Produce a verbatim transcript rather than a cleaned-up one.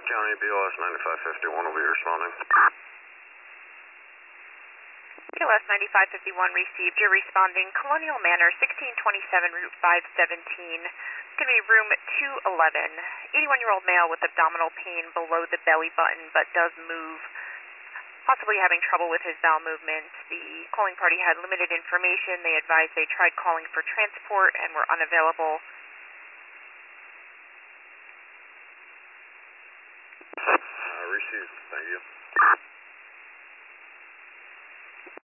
County B O S ninety-five fifty-one will be responding. B O S ninety-five fifty-one received. You're responding. Colonial Manor, sixteen twenty-seven, Route five seventeen. It's going to be room two eleven. eighty-one-year-old male with abdominal pain below the belly button, but does move. Possibly having trouble with his bowel movements. The calling party had limited information. They advised they tried calling for transport and were unavailable. Uh, received. Thank you.